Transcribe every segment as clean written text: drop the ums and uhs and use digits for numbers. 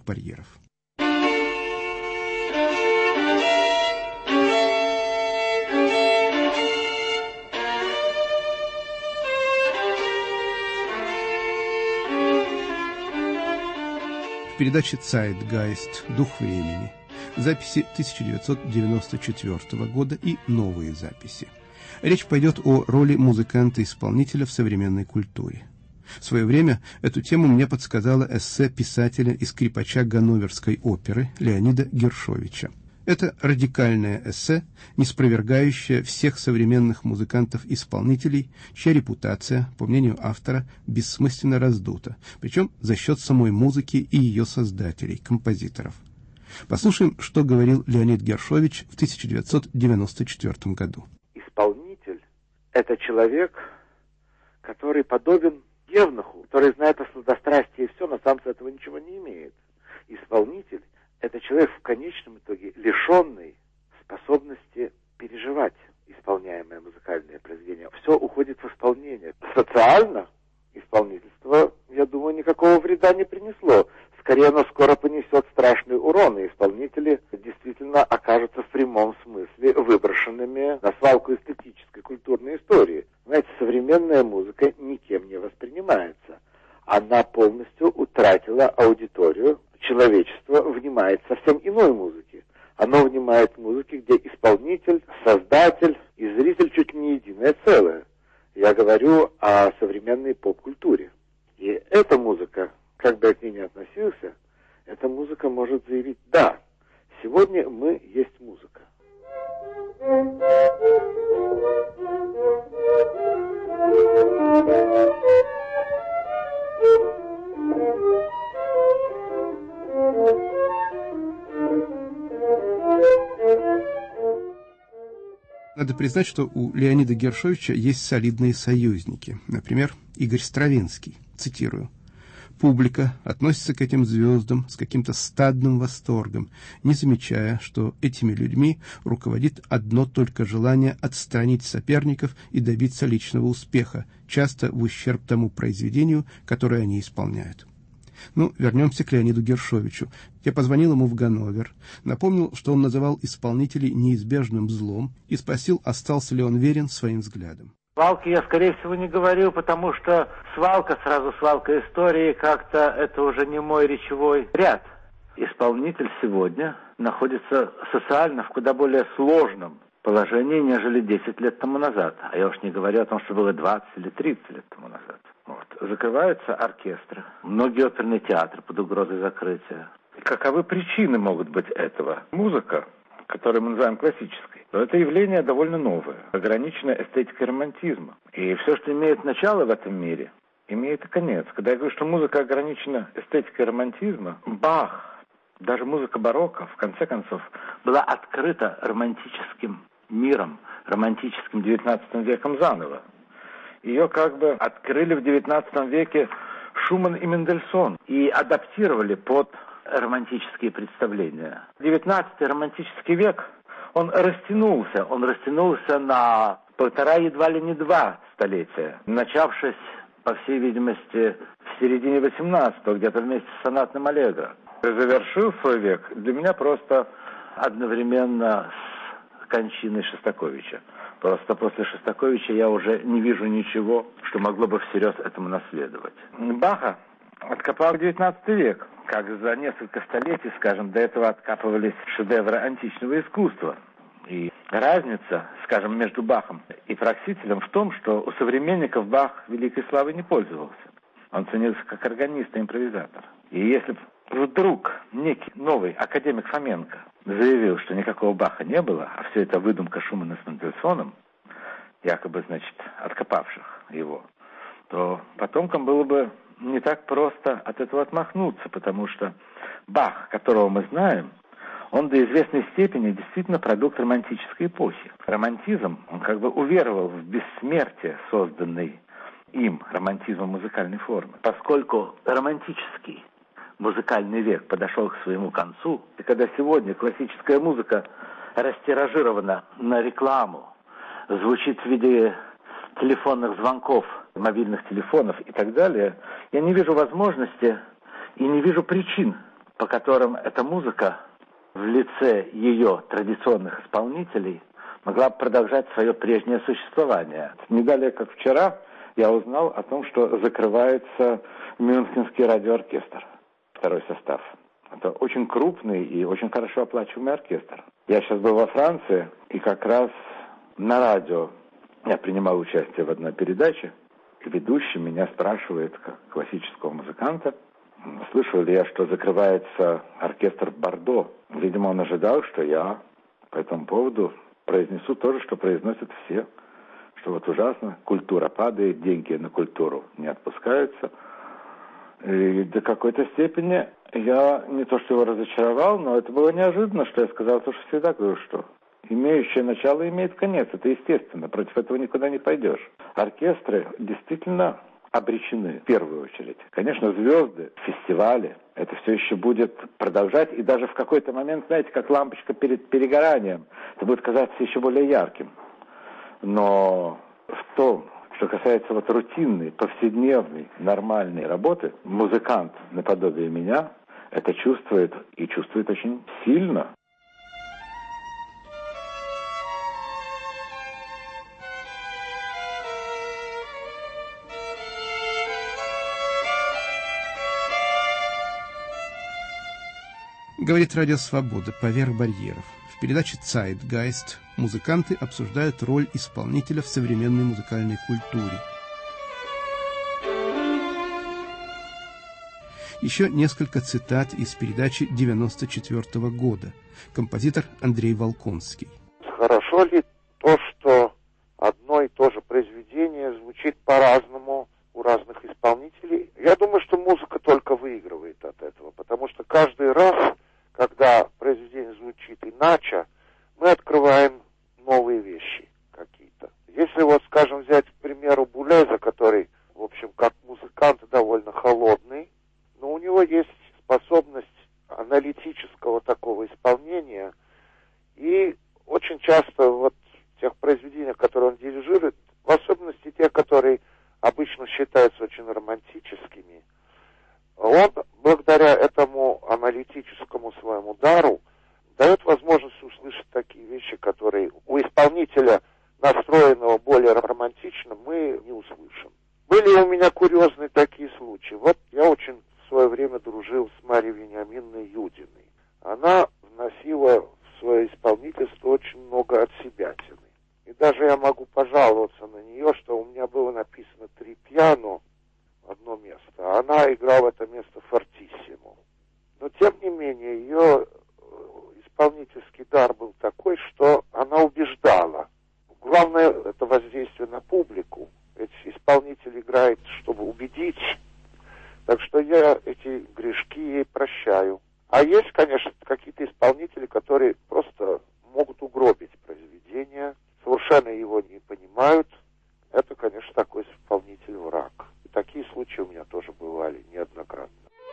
языковых барьеров. В передаче «Zeitgeist. Дух времени» записи 1994 года и новые записи. Речь пойдет о роли музыканта-исполнителя в современной культуре. В свое время эту тему мне подсказало эссе писателя и скрипача Ганноверской оперы Леонида Гершовича. Это радикальное эссе, не спровергающее всех современных музыкантов-исполнителей, чья репутация, по мнению автора, бессмысленно раздута, причем за счет самой музыки и ее создателей, композиторов. Послушаем, что говорил Леонид Гершович в 1994 году. Исполнитель – это человек, который подобен евнуху, который знает о сладострастии и все, но сам с этого ничего не имеет. Исполнитель – это человек в конечном итоге лишенный способности переживать исполняемое музыкальное произведение. Все уходит в исполнение. Социально исполнительство, я думаю, никакого вреда не принесло. Скорее, оно скоро понесет страшный урон, и исполнители действительно окажутся в прямом смысле выброшенными на свалку эстетической культурной истории. Знаете, современная музыка никем не воспринимается. Она полностью утратила аудиторию. Человечество внимает совсем иной музыке. Оно внимает музыке, где исполнитель, создатель и зритель чуть ли не единое целое. Я говорю о современной поп-культуре. И эта музыка, как бы я к ней ни относился, эта музыка может заявить: да, сегодня мы есть музыка. Надо признать, что у Леонида Гершовича есть солидные союзники. Например, Игорь Стравинский. Цитирую. «Публика относится к этим звездам с каким-то стадным восторгом, не замечая, что этими людьми руководит одно только желание отстранить соперников и добиться личного успеха, часто в ущерб тому произведению, которое они исполняют». Ну, вернемся к Леониду Гершовичу. Я позвонил ему в Ганновер, напомнил, что он называл исполнителей неизбежным злом, и спросил, остался ли он верен своим взглядам. Свалки я, скорее всего, не говорю, потому что свалка истории, как-то это уже не мой речевой ряд. Исполнитель сегодня находится социально в куда более сложном положении, нежели 10 лет тому назад. А я уж не говорю о том, что было 20 или 30 лет тому назад. Закрываются оркестры, многие оперные театры под угрозой закрытия. Каковы причины могут быть этого? Музыка, которую мы называем классической, но это явление довольно новое, ограниченное эстетикой романтизма. И все, что имеет начало в этом мире, имеет и конец. Когда я говорю, что музыка ограничена эстетикой романтизма, Бах, даже музыка барокко, в конце концов, была открыта романтическим миром, романтическим XIX веком заново. Ее как бы открыли в XIX веке Шуман и Мендельсон и адаптировали под романтические представления. XIX романтический век, он растянулся на 1,5, едва ли не 2 столетия, начавшись, по всей видимости, в середине XVIII, где-то вместе с сонатным аллегро. Завершил свой век для меня просто одновременно с кончиной Шостаковича. Просто после Шостаковича я уже не вижу ничего, что могло бы всерьез этому наследовать. Баха откопал XIX век, как за несколько столетий, скажем, до этого откапывались шедевры античного искусства. И разница, скажем, между Бахом и Праксителем в том, что у современников Бах великой славой не пользовался. Он ценился как органист и импровизатор. И если вдруг некий новый академик Фоменко заявил, что никакого Баха не было, а все это выдумка Шумана с Мендельсоном, якобы, значит, откопавших его, то потомкам было бы не так просто от этого отмахнуться, потому что Бах, которого мы знаем, он до известной степени действительно продукт романтической эпохи. Романтизм, он как бы уверовал в бессмертие, созданный им, романтизмом музыкальной формы. Поскольку романтический музыкальный век подошел к своему концу, и когда сегодня классическая музыка растиражирована на рекламу, звучит в виде телефонных звонков, мобильных телефонов и так далее, я не вижу возможности и не вижу причин по которым эта музыка в лице ее традиционных исполнителей могла продолжать свое прежнее существование. Не далее, как вчера, я узнал о том, что закрывается Мюнхенский радиооркестр, второй состав. Это очень крупный и очень хорошо оплачиваемый оркестр. Я сейчас был во Франции, и как раз на радио я принимал участие в одной передаче, и ведущий меня спрашивает, как классического музыканта, слышал ли я, что закрывается оркестр в Бордо. Видимо, он ожидал, что я по этому поводу произнесу то же, что произносят все, что вот ужасно, культура падает, деньги на культуру не отпускаются. И до какой-то степени я не то что его разочаровал, но это было неожиданно, что я сказал то, что всегда говорю, что имеющее начало имеет конец. Это естественно, против этого никуда не пойдешь. Оркестры действительно обречены в первую очередь. Конечно, звезды, фестивали, это все еще будет продолжать, и даже в какой-то момент, знаете, как лампочка перед перегоранием, это будет казаться еще более ярким. Но в том, что касается вот рутинной, повседневной, нормальной работы, музыкант наподобие меня это чувствует, и чувствует очень сильно. Говорит Радио Свобода поверх барьеров. В передаче «Zeitgeist» музыканты обсуждают роль исполнителя в современной музыкальной культуре. Еще несколько цитат из передачи 1994 года. Композитор Андрей Волконский. Хорошо ли то, что одно и то же произведение звучит по-разному у разных исполнителей? Я думаю, что музыка только выигрывает от этого, потому что каждый раз, когда произведение звучит иначе, мы открываем новые вещи какие-то. Если вот, скажем, взять, к примеру, Булеза, который, в общем, как музыкант довольно холодный, но у него есть способность аналитического такого исполнения, и очень часто вот в тех произведениях, которые он дирижирует, в особенности те, которые обычно считаются очень романтическими, он, благодаря этому аналитическому своему дару, дает возможность услышать такие вещи, которые у исполнителя, настроенного более романтично, мы не услышим. Были у меня курьезные такие случаи. Вот я очень в свое время дружил с Марьей Вениаминовной Юдиной. Она вносила в свое исполнительство очень много от себятины. И даже я могу пожаловаться на нее, что у меня было написано 3 пиано, одно место, а она играла это место фортиссимо. Но, тем не менее, ее исполнительский дар был такой, что она убеждала. Главное, это воздействие на публику. Ведь исполнитель играет, чтобы убедить. Так что я эти грешки ей прощаю. А есть, конечно, какие-то исполнители, которые просто могут угробить произведение, совершенно его не понимают. Это, конечно, такой исполнитель враг. И такие случаи у меня тоже бывали неоднократно.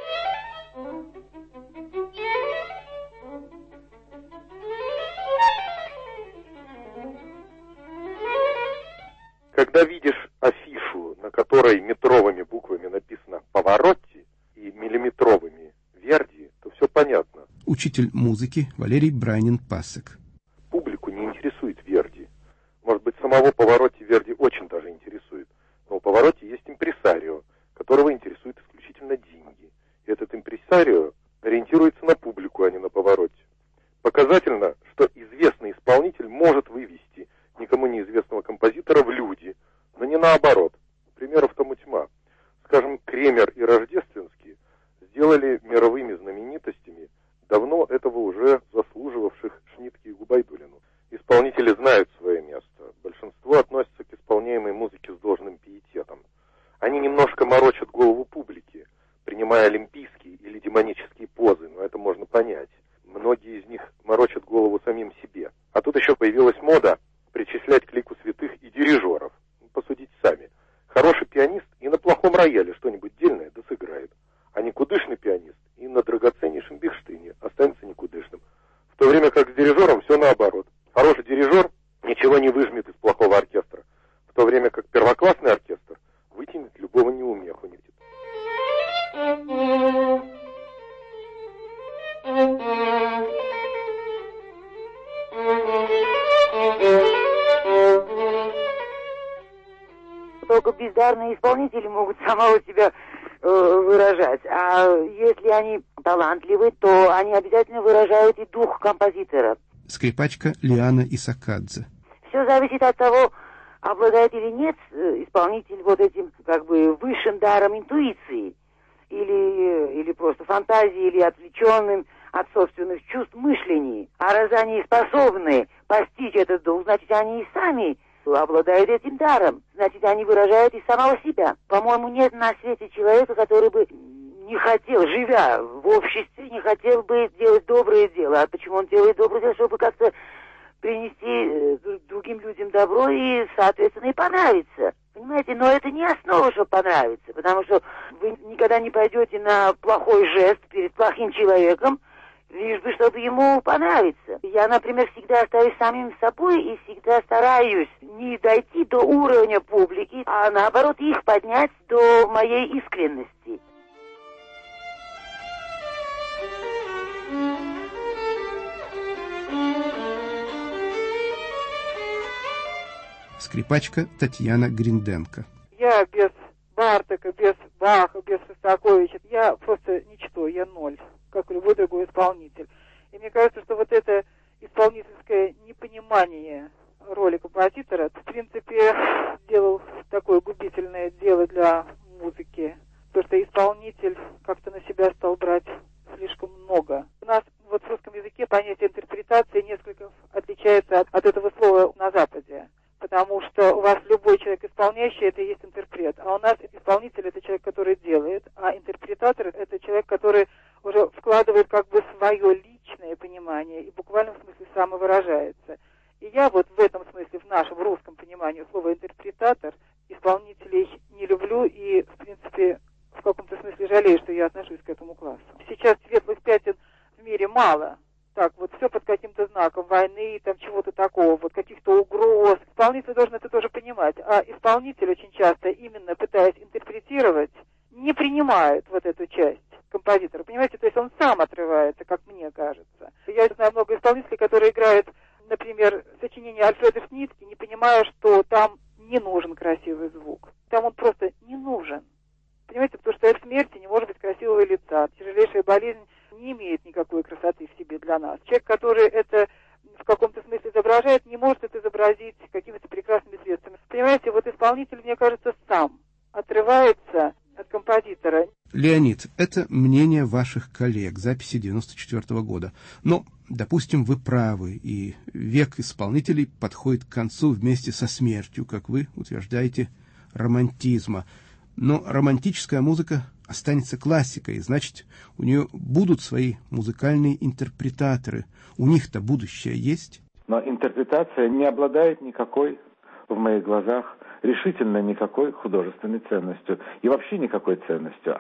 Когда видишь афишу, на которой метровыми буквами написано «Паваротти» и миллиметровыми «Верди», то все понятно. Учитель музыки Валерий Брайнин-Пасек. Публику не интересует Верди. Может быть, самого Паваротти Верди очень даже интересует. Но у Паваротти есть импресарио, которого интересуют исключительно деньги. И этот импресарио ориентируется на публику, а не на Паваротти. Показательно, что известный исполнитель может вывести никому неизвестного композитора в люди, но не наоборот. Примеров тому тьма. Скажем, Кремер и Рождественский сделали мировыми знаменитостями давно этого уже заслуживавших Шнитке и Губайдулину. Исполнители знают свое место. Большинство относится к исполняемой музыке с должным пиететом. Они немножко морочат голову публики, принимая олимпийские или демонические позы, но это можно понять. Многие из них морочат голову самим себе. А тут еще появилась мода причислять к лику святых и дирижеров. Посудите сами. Хороший пианист и на плохом рояле что-нибудь дельное да сыграет. А никудышный пианист и на драгоценнейшем Бехштейне останется никудышным. В то время как с дирижером все наоборот. Хороший дирижер Только бездарные исполнители могут самого себя выражать. А если они талантливы, то они обязательно выражают и дух композитора. Скрипачка Лиана Исакадзе. Все зависит от того, обладает или нет исполнитель вот этим как бы высшим даром интуиции, или просто фантазии, или отвлеченным от собственных чувств мышлений. А раз они способны постичь этот дух, значит, они и сами обладают этим даром. Значит, они выражают и самого себя. По-моему, нет на свете человека, который бы не хотел, живя в обществе, не хотел бы делать доброе дело. А почему он делает доброе дело? Чтобы как-то принести другим людям добро и, соответственно, и понравиться. Понимаете? Но это не основа, чтобы понравиться. Потому что вы никогда не пойдете на плохой жест перед плохим человеком, лишь бы, чтобы ему понравиться. Я, например, всегда остаюсь самим собой и всегда стараюсь не дойти до уровня публики, а наоборот их поднять до моей искренности. Скрипачка Татьяна Гринденко. Я без Бартака, без Баха, без Шостаковича, я просто ничто, я ноль, как любой другой исполнитель. И мне кажется, что вот это исполнительское непонимание роли композитора, в принципе, делал такое губительное дело для музыки, потому что исполнитель как-то на себя стал брать слишком много. У нас вот в русском языке понятие интерпретации несколько отличается от этого слова на Западе. Потому что у вас любой человек исполняющий, это и есть интерпрет. А у нас исполнитель — это человек, который делает, а интерпретатор — это человек, который уже вкладывает как бы свое личное понимание и в буквальном смысле самовыражается. И я вот в этом смысле, в нашем русском понимании слова «интерпретатор», исполнителей не люблю и, в принципе, в каком-то смысле жалею, что я отношусь к этому классу. Сейчас светлых пятен в мире мало. Так, вот все под каким-то знаком войны, там чего-то такого, вот каких-то угроз. Исполнитель должен это тоже понимать. А исполнитель очень часто, именно пытаясь интерпретировать, не принимает вот эту часть композитора. Понимаете, то есть он сам отрывается, как мне кажется. Я знаю много исполнителей, которые играют, например, сочинение Альфреда Шницки, не понимая, что там не нужен красивый звук. Там он просто не нужен. Понимаете, потому что в смерти не может быть красивого лица. Тяжелейшая болезнь не имеет никакой красоты в себе для нас. Человек, который это в каком-то смысле изображает, не может это изобразить какими-то прекрасными средствами. Понимаете, вот исполнитель, мне кажется, сам отрывается от композитора. Леонид, это мнение ваших коллег, записи 94 года. Но, допустим, вы правы, и век исполнителей подходит к концу вместе со смертью, как вы утверждаете, романтизма. Но романтическая музыка останется классикой, значит, у нее будут свои музыкальные интерпретаторы. У них-то будущее есть. Но интерпретация не обладает никакой, в моих глазах, решительно никакой художественной ценностью. И вообще никакой ценностью.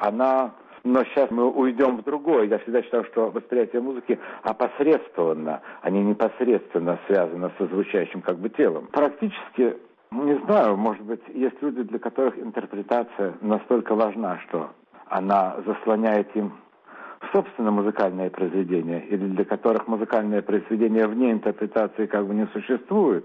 Но сейчас мы уйдем в другое. Я всегда считал, что восприятие музыки опосредствованно, а не непосредственно связано со звучащим как бы телом. Практически, не знаю, может быть, есть люди, для которых интерпретация настолько важна, что она заслоняет им собственно музыкальное произведение, или для которых музыкальное произведение вне интерпретации как бы не существует.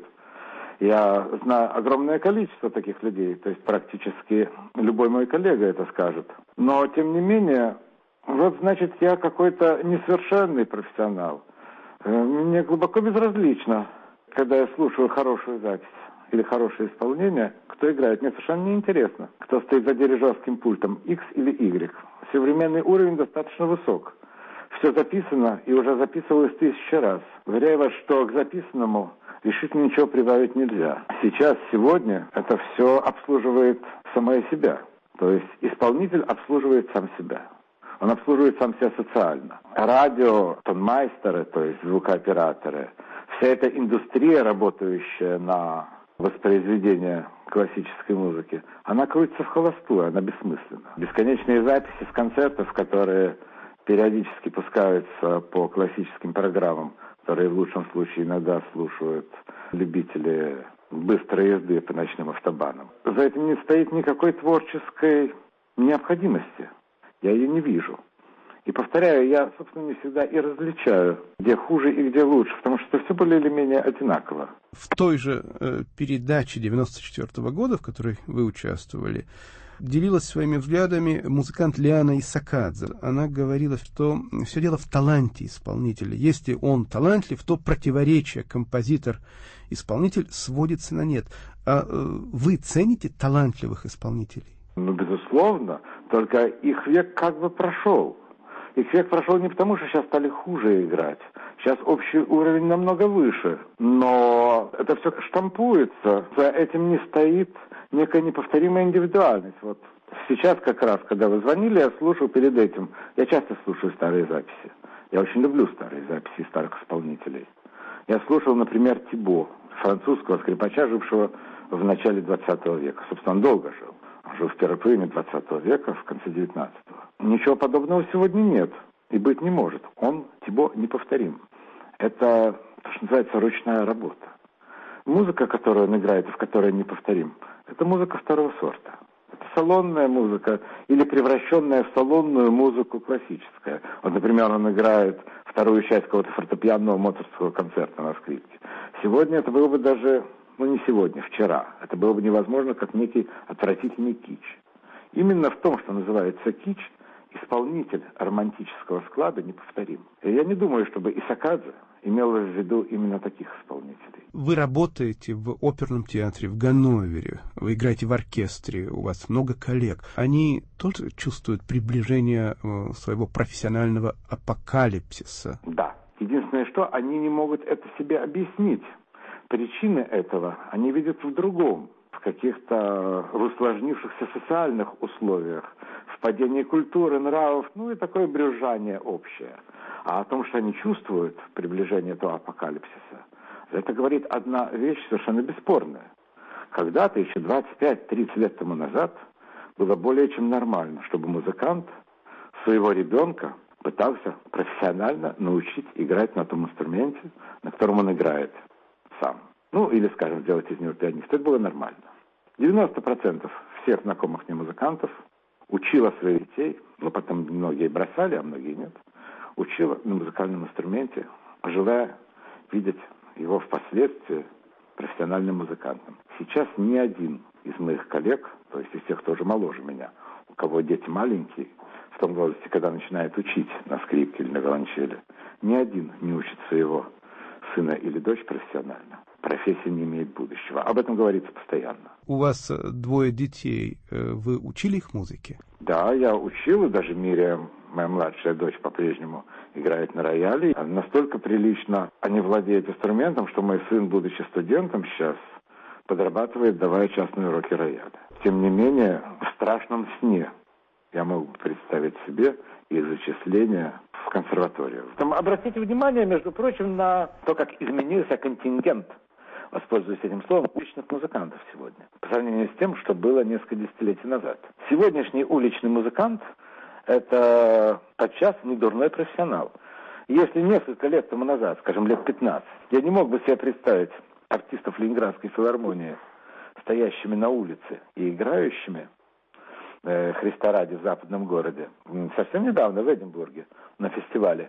Я знаю огромное количество таких людей, то есть практически любой мой коллега это скажет. Но, тем не менее, вот, значит, я какой-то несовершенный профессионал. Мне глубоко безразлично, когда я слушаю хорошую запись или хорошее исполнение, кто играет. Мне совершенно неинтересно, кто стоит за дирижерским пультом, X или Y. Современный уровень достаточно высок. Все записано и уже записывалось 1000 раз. Уверяю вас, что к записанному решительно ничего прибавить нельзя. Сейчас, сегодня, это все обслуживает самое себя. То есть исполнитель обслуживает сам себя. Он обслуживает сам себя социально. Радио, тонмайстеры, то есть звукооператоры, вся эта индустрия, работающая на воспроизведение классической музыки, она крутится в холостую, она бессмысленна. Бесконечные записи с концертов, которые периодически пускаются по классическим программам, которые в лучшем случае иногда слушают любители быстрой езды по ночным автобанам. За этим не стоит никакой творческой необходимости. Я ее не вижу. И повторяю, я, собственно, не всегда и различаю, где хуже и где лучше, потому что все более или менее одинаково. В той же передаче 1994 года, в которой вы участвовали, делилась своими взглядами музыкант Лиана Исакадзе. Она говорила, что все дело в таланте исполнителя. Если он талантлив, то противоречие композитор-исполнитель сводится на нет. А вы цените талантливых исполнителей? Ну, безусловно, только их век как бы прошел. Их век прошел не потому, что сейчас стали хуже играть. Сейчас общий уровень намного выше. Но это все штампуется. За этим не стоит некая неповторимая индивидуальность. Вот сейчас как раз, когда вы звонили, я слушал перед этим. Я часто слушаю старые записи. Я очень люблю старые записи старых исполнителей. Я слушал, например, Тибо, французского скрипача, жившего в начале 20 века. Собственно, он долго жил. Он жил в первой половине 20 века, в конце 19-го. Ничего подобного сегодня нет и быть не может. Он, Тибо, неповторим. Это, то, что называется, ручная работа. Музыка, которую он играет и в которой неповторим, это музыка второго сорта. Это салонная музыка или превращенная в салонную музыку классическая. Вот, например, он играет вторую часть какого-то фортепианного моцартского концерта на скрипке. Сегодня это было бы даже, не сегодня, вчера. Это было бы невозможно, как некий отвратительный кич. Именно в том, что называется кич, исполнитель романтического склада неповторим. И я не думаю, чтобы Исакадзе имела в виду именно таких исполнителей. Вы работаете в оперном театре в Ганновере, вы играете в оркестре, у вас много коллег. Они тоже чувствуют приближение своего профессионального апокалипсиса? Да. Единственное, что они не могут это себе объяснить. Причины этого они видят в другом, в каких-то усложнившихся социальных условиях, в падении культуры, нравов, и такое брюзжание общее. А о том, что они чувствуют приближение этого апокалипсиса, это говорит одна вещь совершенно бесспорная. Когда-то, еще 25-30 лет тому назад, было более чем нормально, чтобы музыкант своего ребенка пытался профессионально научить играть на том инструменте, на котором он играет сам. Или, скажем, сделать из него пианиста. Это было нормально. 90% всех знакомых мне музыкантов учила своих детей, потом многие бросали, а многие нет, учила на музыкальном инструменте, желая видеть его впоследствии профессиональным музыкантом. Сейчас ни один из моих коллег, то есть из тех, кто уже моложе меня, у кого дети маленькие, в том возрасте, когда начинает учить на скрипке или на виолончели, ни один не учит своего сына или дочь профессионально. Профессия не имеет будущего. Об этом говорится постоянно. У вас 2 детей. Вы учили их музыке? Да, я учил, и даже Мириам, моя младшая дочь, по-прежнему играет на рояле. Настолько прилично они владеют инструментом, что мой сын, будучи студентом сейчас, подрабатывает, давая частные уроки рояля. Тем не менее, в страшном сне я мог бы представить себе их зачисление в консерваторию. Обратите внимание, между прочим, на то, как изменился контингент, воспользуюсь этим словом, уличных музыкантов сегодня, по сравнению с тем, что было несколько десятилетий назад. Сегодняшний уличный музыкант – это подчас недурной профессионал. Если несколько лет тому назад, скажем, лет 15, я не мог бы себе представить артистов Ленинградской филармонии, стоящими на улице и играющими Христа ради в западном городе. Совсем недавно в Эдинбурге на фестивале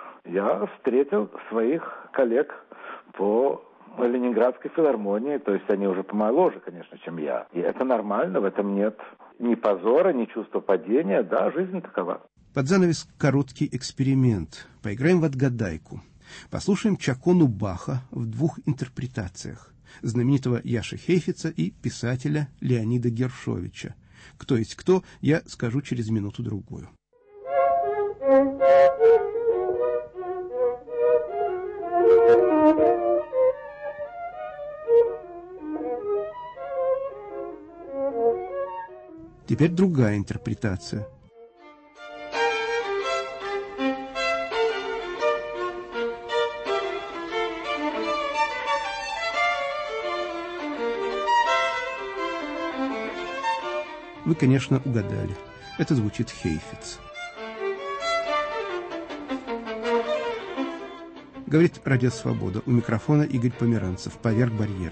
я встретил своих коллег по Ленинградской филармонии, то есть они уже помоложе, конечно, чем я. И это нормально, в этом нет ни позора, ни чувства падения, да, жизнь такова. Под занавес короткий эксперимент. Поиграем в отгадайку. Послушаем Чакону Баха в 2 интерпретациях. Знаменитого Яши Хейфица и писателя Леонида Гершовича. Кто есть кто, я скажу через минуту-другую. Теперь другая интерпретация. Вы, конечно, угадали. Это звучит Хейфиц. Говорит Радио Свобода. У микрофона Игорь Померанцев. Поверх барьера.